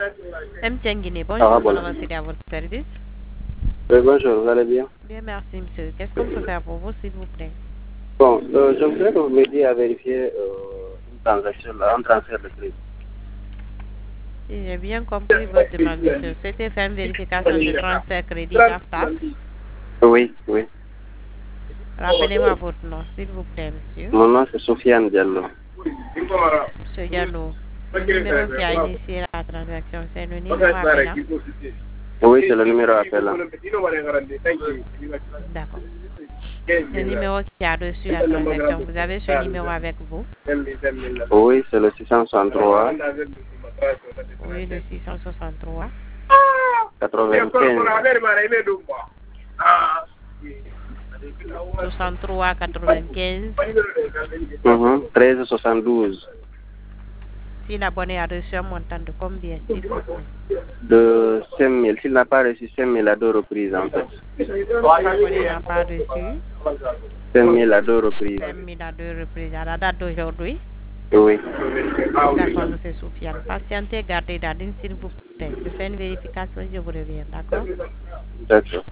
M. Tianguiné, Ah, bonjour, voilà. comment c'est à votre service? Oui, bonjour, vous allez bien? Bien, merci, monsieur. Qu'est-ce qu'on peut faire pour vous, s'il vous plaît? Bon, je voudrais que vous m'aidiez à vérifier une transaction, là, un transfert de crédit. Si j'ai bien compris votre demande, monsieur, souhaitez faire une vérification de transfert crédit CAFCAF. Oui, oui. Rappelez-moi votre nom, s'il vous plaît, monsieur. Mon nom, c'est Sofiane Diallo. Monsieur Diallo, le numéro qui a initié la transaction, c'est le numéro appelant. Oui, c'est le numéro appelant. D'accord. Le numéro qui a reçu la transaction, vous avez ce numéro avec vous? Oui, c'est le 663 Oui, le 663 95 63 95. 13 72 Si l'abonné a reçu un montant de combien, s'il vous plaît? de 5 000. S'il n'a pas reçu 5 000 à deux reprises, en fait. L'abonné n'a pas reçu 5 000 à deux reprises. 5 000 à deux reprises à la date d'aujourd'hui. Oui. D'accord, monsieur Soufiane. Patientez, gardez la ligne, s'il vous plaît. Je fais une vérification et je vous reviens, d'accord? D'accord.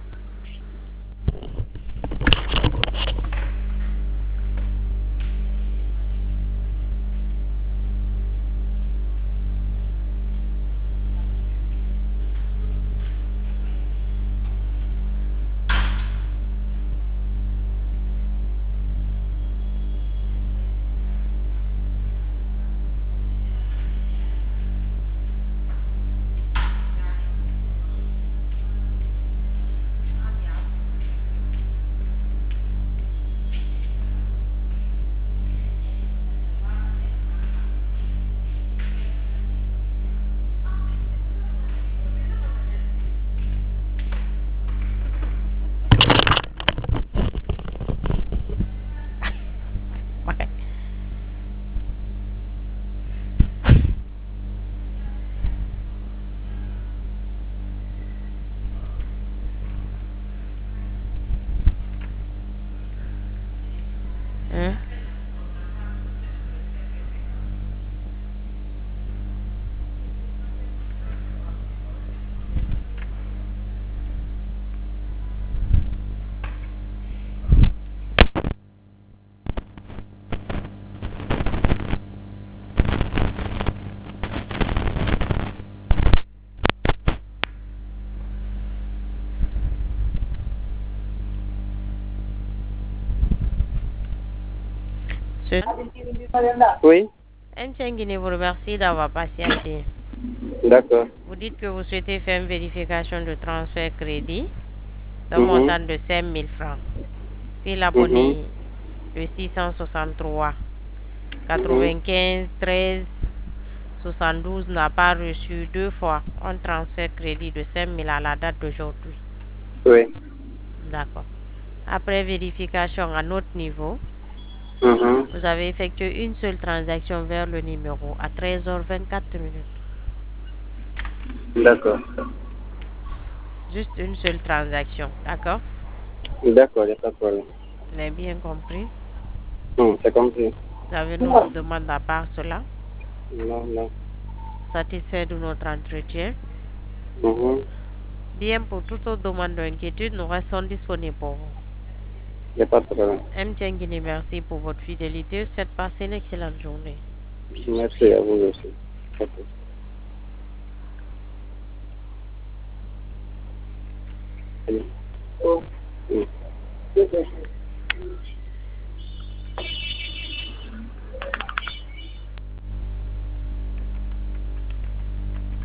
Ouais. Hein? Ce... Oui. M. Tianguiné vous remercie d'avoir patienté. D'accord. Vous dites que vous souhaitez faire une vérification de transfert crédit d'un Mhm. montant de 5 000 francs. Si Mhm. l'abonné, le 663 Mhm. 95 13 72 n'a pas reçu deux fois un transfert crédit de 5 000 à la date d'aujourd'hui. Oui. D'accord. Après vérification à notre niveau, Mhm. vous avez effectué une seule transaction vers le numéro à 13h24 minutes. D'accord. Juste une seule transaction, d'accord? D'accord, il n'y a pas de problème. Vous avez bien compris? C'est compris. Vous avez une autre demande à part cela? Non, non. Satisfait de notre entretien? Mhm. Bien, pour toute autre demande d'inquiétude, nous restons disponibles pour vous. Il n'y a pas de problème. M. Tianguiné, merci pour votre fidélité. Faites passer une excellente journée. Monsieur Merci Soufiane. à vous aussi. Merci. Allez. Mm.